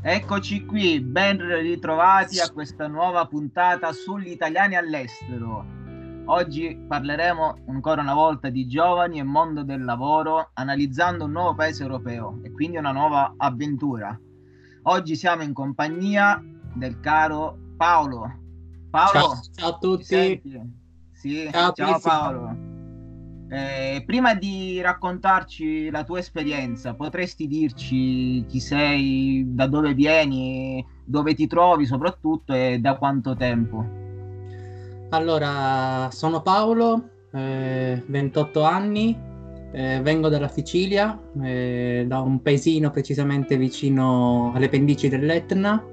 Eccoci qui, ben ritrovati a questa nuova puntata sugli italiani all'estero. Oggi parleremo ancora una volta di giovani e mondo del lavoro, analizzando un nuovo paese europeo e quindi una nuova avventura. Oggi siamo in compagnia del caro Paolo. Ciao, Paolo, ciao a ci tutti, senti? Sì, ciao ciao. Paolo. Prima di raccontarci la tua esperienza, potresti dirci chi sei, da dove vieni, dove ti trovi soprattutto e da quanto tempo? Allora, sono Paolo, 28 anni, vengo dalla Sicilia, da un paesino precisamente vicino alle pendici dell'Etna.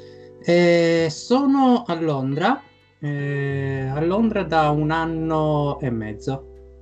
Sono a Londra da un anno e mezzo.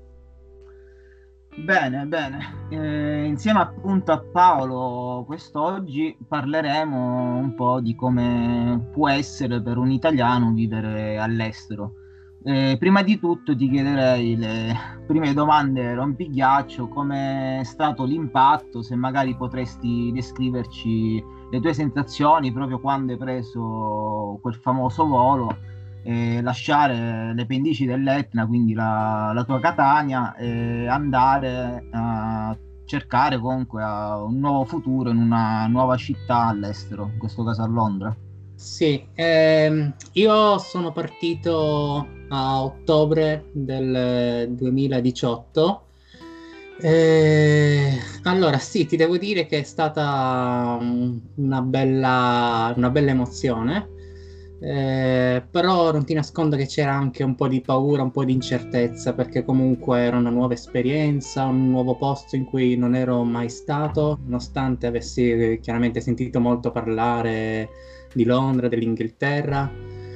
Bene, bene. Insieme appunto a Paolo, quest'oggi parleremo un po' di come può essere per un italiano vivere all'estero. Prima di tutto ti chiederei le prime domande rompighiaccio, come è stato l'impatto, se magari potresti descriverci le tue sensazioni proprio quando hai preso quel famoso volo, lasciare le pendici dell'Etna, quindi la tua Catania, e andare a cercare comunque un nuovo futuro in una nuova città all'estero, in questo caso a Londra. Sì, io sono partito a ottobre del 2018. Allora, sì, ti devo dire che è stata una bella emozione, però non ti nascondo che c'era anche un po' di paura, un po' di incertezza, perché comunque era una nuova esperienza, un nuovo posto in cui non ero mai stato, nonostante avessi chiaramente sentito molto parlare di Londra, dell'Inghilterra.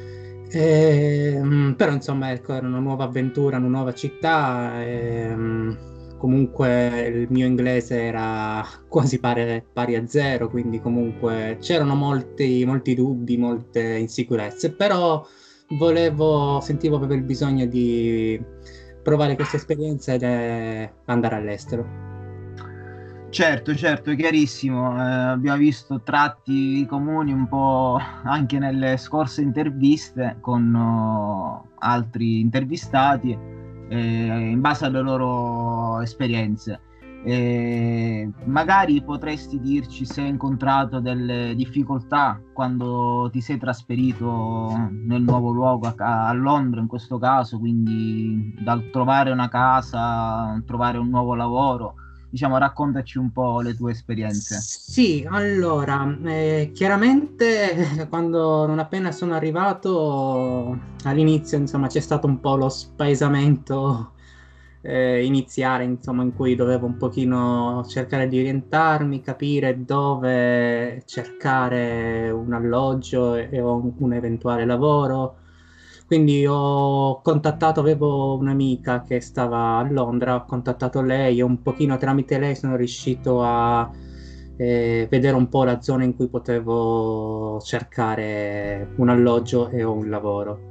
Però insomma, ecco, era una nuova avventura, una nuova città. Comunque il mio inglese era quasi pari a zero, quindi comunque c'erano molti dubbi, molte insicurezze, però sentivo proprio il bisogno di provare questa esperienza ed andare all'estero. Certo, certo, chiarissimo. Abbiamo visto tratti comuni un po' anche nelle scorse interviste con altri intervistati, in base alle loro esperienze. Magari potresti dirci se hai incontrato delle difficoltà quando ti sei trasferito nel nuovo luogo, a Londra in questo caso, quindi dal trovare una casa, trovare un nuovo lavoro. Diciamo, raccontaci un po' le tue esperienze. Sì, allora, chiaramente quando non appena sono arrivato all'inizio, insomma, c'è stato un po' lo spaesamento iniziale, insomma, in cui dovevo un pochino cercare di orientarmi, capire dove cercare un alloggio e un eventuale lavoro. Quindi ho contattato, avevo un'amica che stava a Londra, ho contattato lei e un pochino tramite lei sono riuscito a vedere un po' la zona in cui potevo cercare un alloggio e o un lavoro.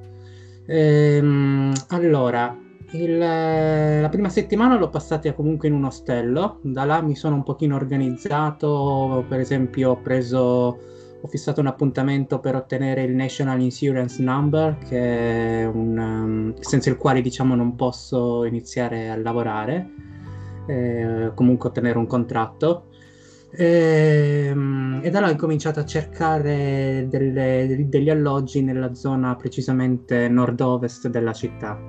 Allora, la prima settimana l'ho passata comunque in un ostello, da là mi sono un pochino organizzato, per esempio ho fissato un appuntamento per ottenere il National Insurance Number, che è senza il quale diciamo non posso iniziare a lavorare, comunque ottenere un contratto. E da là ho incominciato a cercare degli alloggi nella zona precisamente nord-ovest della città.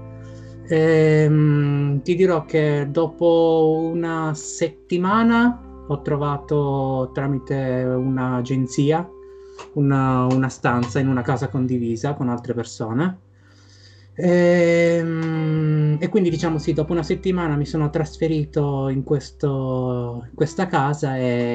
Ti dirò che dopo una settimana ho trovato tramite un'agenzia una stanza in una casa condivisa con altre persone. E quindi diciamo sì, dopo una settimana mi sono trasferito in questa casa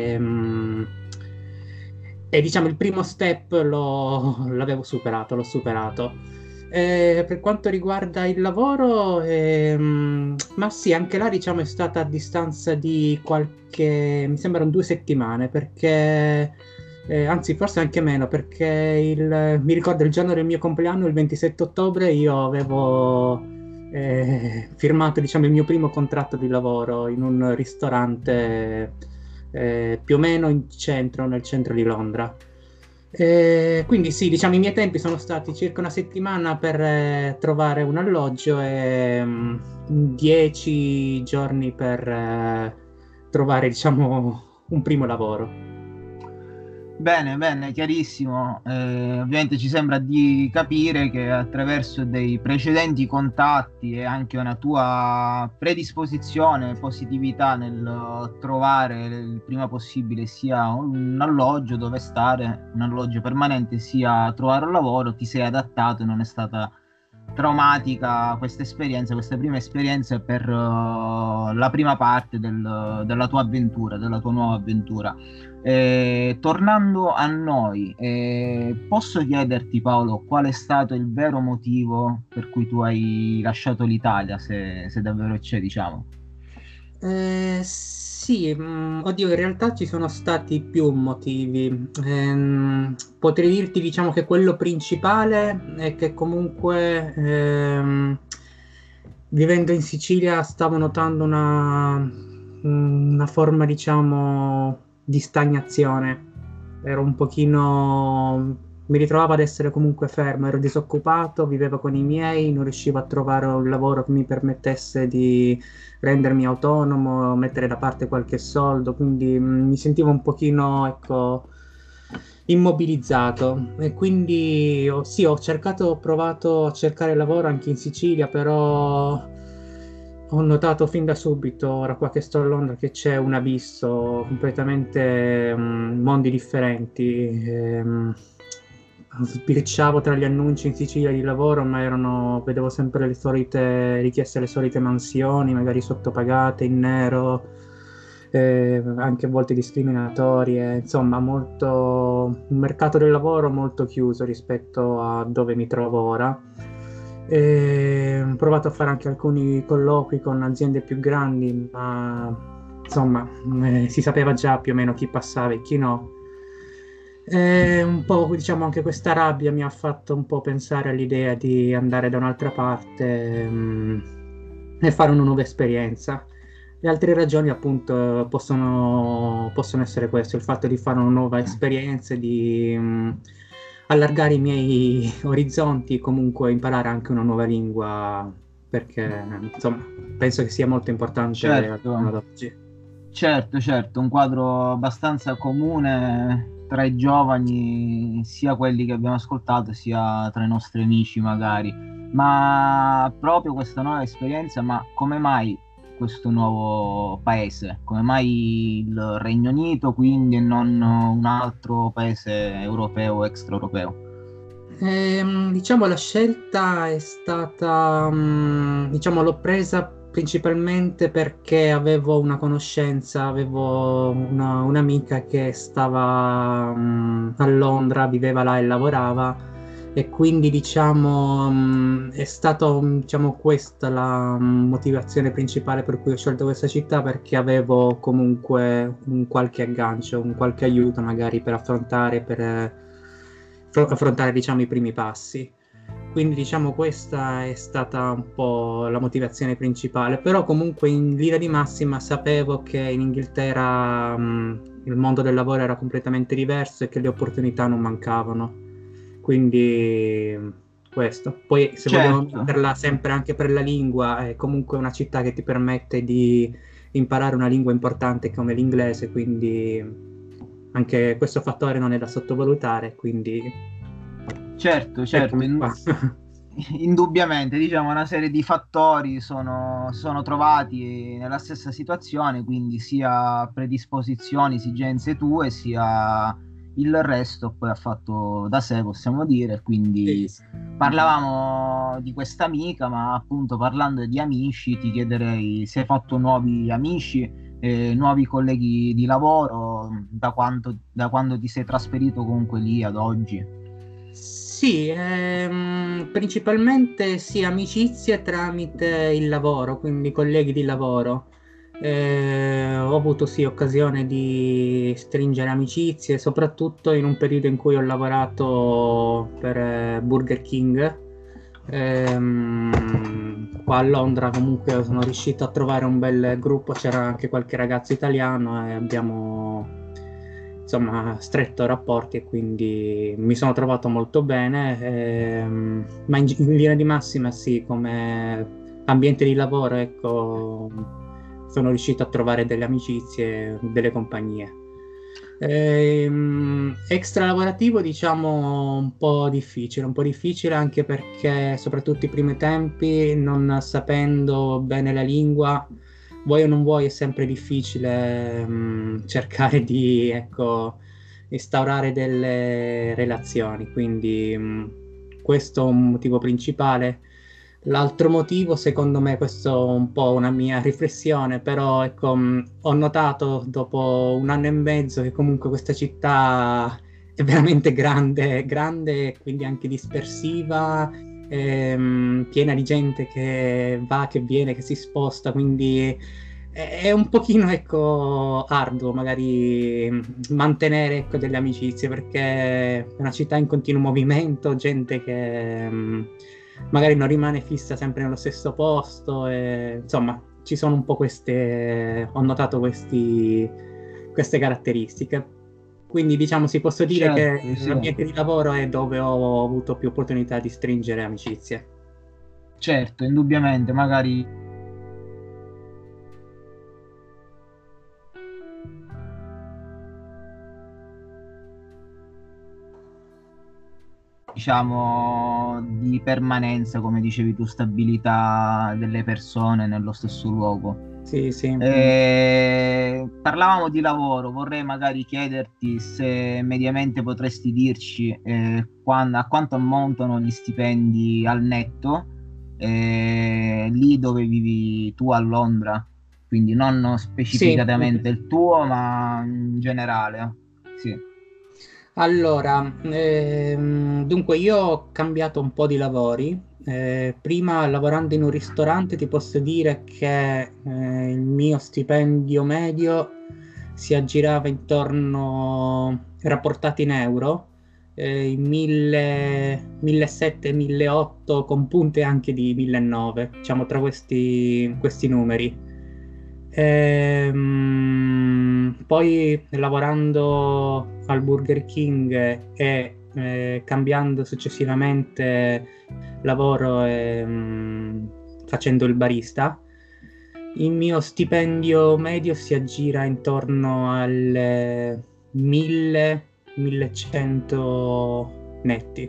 e diciamo il primo step l'avevo superato, l'ho superato. Per quanto riguarda il lavoro, ma sì, anche là diciamo è stata a distanza di mi sembrano 2 settimane, perché anzi forse anche meno, perché mi ricordo il giorno del mio compleanno, il 27 ottobre, io avevo firmato diciamo il mio primo contratto di lavoro in un ristorante più o meno in centro, nel centro di Londra. Quindi sì, diciamo i miei tempi sono stati circa una settimana per trovare un alloggio e 10 giorni per trovare, diciamo, un primo lavoro. Bene, bene, chiarissimo. Ovviamente ci sembra di capire che attraverso dei precedenti contatti e anche una tua predisposizione, positività nel trovare il prima possibile sia un alloggio dove stare, un alloggio permanente, sia trovare un lavoro, ti sei adattato e non è stata traumatica questa esperienza, questa prima esperienza per la prima parte della tua avventura, della tua nuova avventura. Tornando a noi, posso chiederti, Paolo, qual è stato il vero motivo per cui tu hai lasciato l'Italia, se davvero c'è, diciamo? Sì, oddio, in realtà ci sono stati più motivi. Potrei dirti, diciamo, che quello principale è che comunque vivendo in Sicilia stavo notando una forma, diciamo, di stagnazione. Ero un pochino... Mi ritrovavo ad essere comunque fermo, ero disoccupato, vivevo con i miei, non riuscivo a trovare un lavoro che mi permettesse di rendermi autonomo, mettere da parte qualche soldo, quindi mi sentivo un pochino, ecco, immobilizzato e quindi sì, ho provato a cercare lavoro anche in Sicilia, però ho notato fin da subito, ora qua che sto a Londra, che c'è un abisso, completamente mondi differenti. Sbirciavo tra gli annunci in Sicilia di lavoro, ma vedevo sempre le solite richieste, le solite mansioni, magari sottopagate, in nero, anche a volte discriminatorie, insomma, un mercato del lavoro molto chiuso rispetto a dove mi trovo ora. Ho provato a fare anche alcuni colloqui con aziende più grandi, ma insomma, si sapeva già più o meno chi passava e chi no. Un po', diciamo, anche questa rabbia mi ha fatto un po' pensare all'idea di andare da un'altra parte e fare una nuova esperienza. Le altre ragioni, appunto, possono essere questo, il fatto di fare una nuova esperienza, di allargare i miei orizzonti, comunque imparare anche una nuova lingua, perché, insomma, penso che sia molto importante al giorno Certo, d'oggi. certo, un quadro abbastanza comune tra i giovani, sia quelli che abbiamo ascoltato, sia tra i nostri amici magari. Ma proprio questa nuova esperienza, ma come mai questo nuovo paese? Come mai il Regno Unito, quindi, e non un altro paese europeo o extraeuropeo? Diciamo la scelta è stata, diciamo, l'ho presa principalmente perché avevo una conoscenza, avevo un'amica che stava a Londra, viveva là e lavorava, e quindi diciamo è stato diciamo, questa la motivazione principale per cui ho scelto questa città, perché avevo comunque un qualche aggancio, un qualche aiuto magari per affrontare diciamo i primi passi. Quindi diciamo questa è stata un po' la motivazione principale, però comunque in linea di massima sapevo che in Inghilterra il mondo del lavoro era completamente diverso e che le opportunità non mancavano. Quindi questo. Poi se vogliamo Certo. metterla sempre anche per la lingua, è comunque una città che ti permette di imparare una lingua importante come l'inglese, quindi anche questo fattore non è da sottovalutare, quindi Certo, eccomi qua. indubbiamente, diciamo, una serie di fattori sono trovati nella stessa situazione, quindi sia predisposizioni, esigenze tue, sia il resto poi ha fatto da sé, possiamo dire. Sì, Quindi sì. parlavamo di questa amica, ma appunto parlando di amici, ti chiederei se hai fatto nuovi amici, nuovi colleghi di lavoro, da quando ti sei trasferito comunque lì ad oggi. Sì, principalmente sì, amicizie tramite il lavoro, quindi colleghi di lavoro. Ho avuto sì occasione di stringere amicizie, soprattutto in un periodo in cui ho lavorato per Burger King. Qua a Londra comunque sono riuscito a trovare un bel gruppo, c'era anche qualche ragazzo italiano e abbiamo insomma, stretto rapporti, e quindi mi sono trovato molto bene, ma in linea di massima sì, come ambiente di lavoro, ecco, sono riuscito a trovare delle amicizie, delle compagnie. Extra lavorativo, diciamo, un po' difficile anche perché soprattutto i primi tempi, non sapendo bene la lingua, vuoi o non vuoi, è sempre difficile cercare di, ecco, instaurare delle relazioni, quindi questo è un motivo principale. L'altro motivo, secondo me, questo è un po' una mia riflessione, però ecco, ho notato dopo 1 anno e mezzo che comunque questa città è veramente grande, grande, quindi anche dispersiva, piena di gente che va, che viene, che si sposta, quindi è un pochino, ecco, arduo magari mantenere, ecco, delle amicizie, perché è una città in continuo movimento, gente che magari non rimane fissa sempre nello stesso posto, e, insomma, ci sono un po' ho notato queste caratteristiche. Quindi, diciamo, si posso dire che Certo, sì. l'ambiente di lavoro è dove ho avuto più opportunità di stringere amicizie. Certo, indubbiamente, magari diciamo di permanenza, come dicevi tu, stabilità delle persone nello stesso luogo. Sì, sì. Parlavamo di lavoro, vorrei magari chiederti se mediamente potresti dirci a quanto ammontano gli stipendi al netto lì dove vivi tu a Londra, quindi non Sì. specificatamente il tuo, ma in generale. Sì. Allora, dunque io ho cambiato un po' di lavori. Prima, lavorando in un ristorante, ti posso dire che il mio stipendio medio si aggirava intorno, rapportato in euro, i 1.700, 1.800, con punte anche di 1.900, diciamo tra questi numeri. Poi lavorando al Burger King e cambiando successivamente lavoro facendo il barista, il mio stipendio medio si aggira intorno al 1000-1100 netti.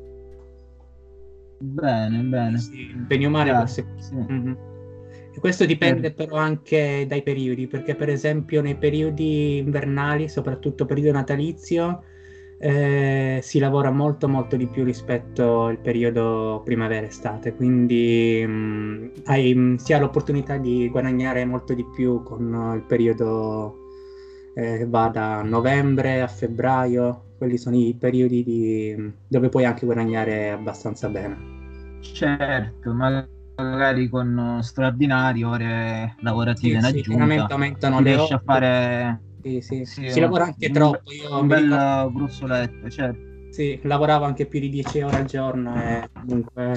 Bene, bene. Sì, bene o male Chiaro, questo. sì. Mhm. E questo dipende però anche dai periodi, perché per esempio nei periodi invernali, soprattutto periodo natalizio, si lavora molto molto di più rispetto al periodo primavera-estate, quindi si ha l'opportunità di guadagnare molto di più con il periodo che va da novembre a febbraio. Quelli sono i periodi dove puoi anche guadagnare abbastanza bene. Certo, magari con straordinarie ore lavorative Sì, in sì, aggiunta chiaramente aumentano si le riesce a ore. fare Sì, sì. sì, Si lavora anche troppo. Io un mi ricordo, bel gruzzoletto, certo. sì, lavoravo anche più di 10 ore al giorno e comunque.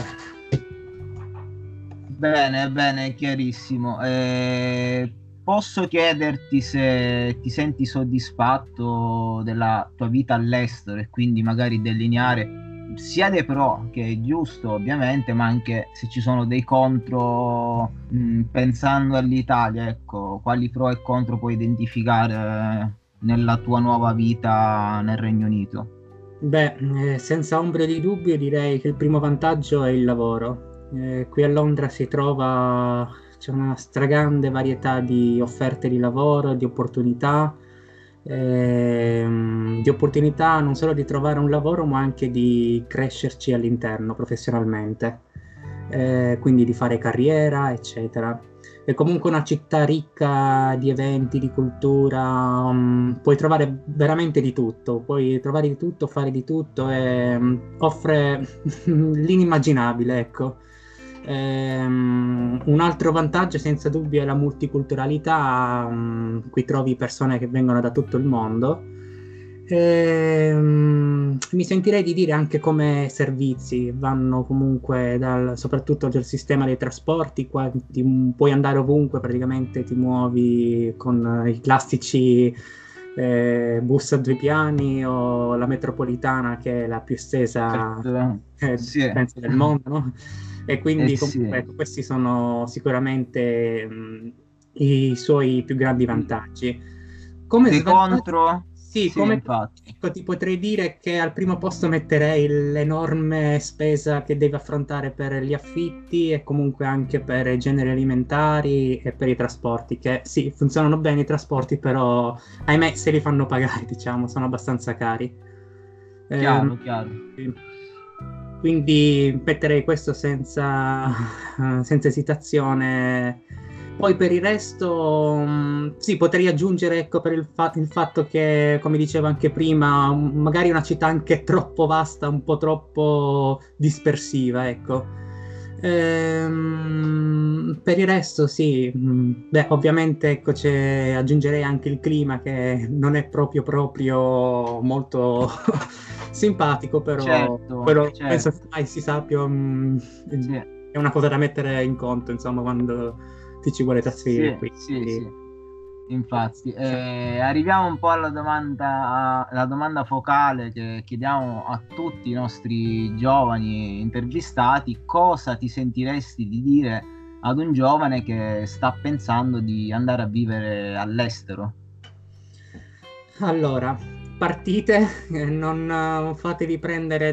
Bene, bene, chiarissimo. Posso chiederti se ti senti soddisfatto della tua vita all'estero e quindi magari delineare sia dei pro, che è giusto ovviamente, ma anche se ci sono dei contro, pensando all'Italia, ecco, quali pro e contro puoi identificare nella tua nuova vita nel Regno Unito? Beh, senza ombra di dubbio direi che il primo vantaggio è il lavoro. Qui a Londra c'è una stragrande varietà di offerte di lavoro, di opportunità non solo di trovare un lavoro, ma anche di crescerci all'interno professionalmente, quindi di fare carriera, eccetera. È comunque una città ricca di eventi, di cultura, puoi trovare veramente di tutto, puoi trovare di tutto, fare di tutto e offre l'inimmaginabile, ecco. Un altro vantaggio senza dubbio è la multiculturalità, qui trovi persone che vengono da tutto il mondo. Mi sentirei di dire anche come servizi vanno comunque soprattutto dal sistema dei trasporti, qua puoi andare ovunque, praticamente ti muovi con i classici bus a 2 piani o la metropolitana, che è la più estesa Sì. penso del mondo, no? E quindi comunque Sì. questi sono sicuramente i suoi più grandi vantaggi. Come Dei svantaggi, contro? sì, Sì, come infatti. ecco, ti potrei dire che al primo posto metterei l'enorme spesa che devi affrontare per gli affitti e comunque anche per i generi alimentari e per i trasporti, che sì, funzionano bene i trasporti, però ahimè se li fanno pagare, diciamo, sono abbastanza cari. Chiaro, chiaro. Sì. Quindi metterei questo senza esitazione. Poi per il resto, sì, potrei aggiungere, ecco, per il fatto che, come dicevo anche prima, magari una città anche troppo vasta, un po' troppo dispersiva, ecco. Per il resto, sì, beh, ovviamente, ecco, aggiungerei anche il clima che non è proprio molto simpatico, però Certo, quello penso che certo. ormai si sappia, Sì. è una cosa da mettere in conto, insomma, quando ti ci vuole trasferire Sì, qui. sì, Quindi, sì, infatti. Arriviamo un po' alla domanda focale che chiediamo a tutti i nostri giovani intervistati: cosa ti sentiresti di dire ad un giovane che sta pensando di andare a vivere all'estero? allora, partite, non fatevi prendere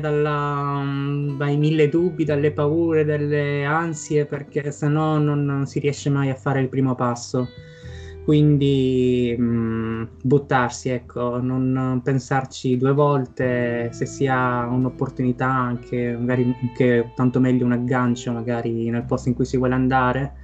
dai mille dubbi, dalle paure, dalle ansie, perché sennò non si riesce mai a fare il primo passo. Quindi buttarsi, ecco, non pensarci 2 volte, se si ha un'opportunità, anche magari anche tanto meglio un aggancio, magari nel posto in cui si vuole andare,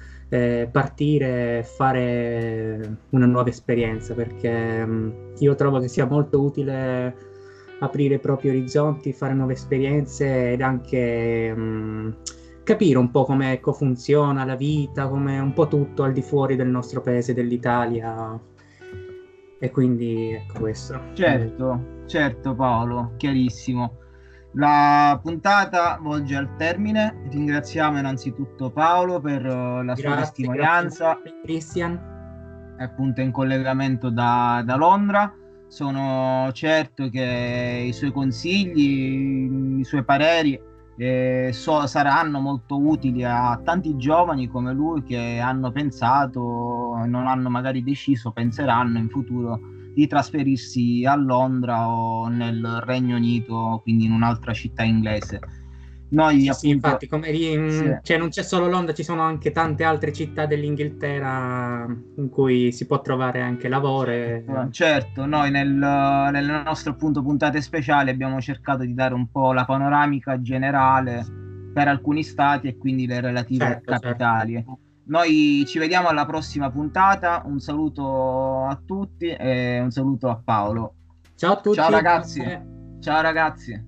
partire, fare una nuova esperienza, perché io trovo che sia molto utile aprire i propri orizzonti, fare nuove esperienze ed anche capire un po' come, ecco, funziona la vita, come un po' tutto al di fuori del nostro paese, dell'Italia. E quindi ecco questo. Certo, certo Paolo, chiarissimo. La puntata volge al termine. Ringraziamo innanzitutto Paolo per la sua Grazie testimonianza, mille, Christian. è appunto in collegamento da Londra. Sono certo che i suoi consigli, i suoi pareri saranno molto utili a tanti giovani come lui che hanno pensato, non hanno magari deciso, penseranno in futuro di trasferirsi a Londra o nel Regno Unito, quindi in un'altra città inglese. Noi Sì, sì, appunto infatti, come sì. cioè, non c'è solo Londra, ci sono anche tante altre città dell'Inghilterra in cui si può trovare anche lavoro. Certo, noi nelle nostre appunto puntate speciali abbiamo cercato di dare un po' la panoramica generale per alcuni stati e quindi le relative Certo, certo. capitali. Noi ci vediamo alla prossima puntata, un saluto a tutti e un saluto a Paolo. Ciao a Ciao tutti, ragazzi, grazie. ciao ragazzi.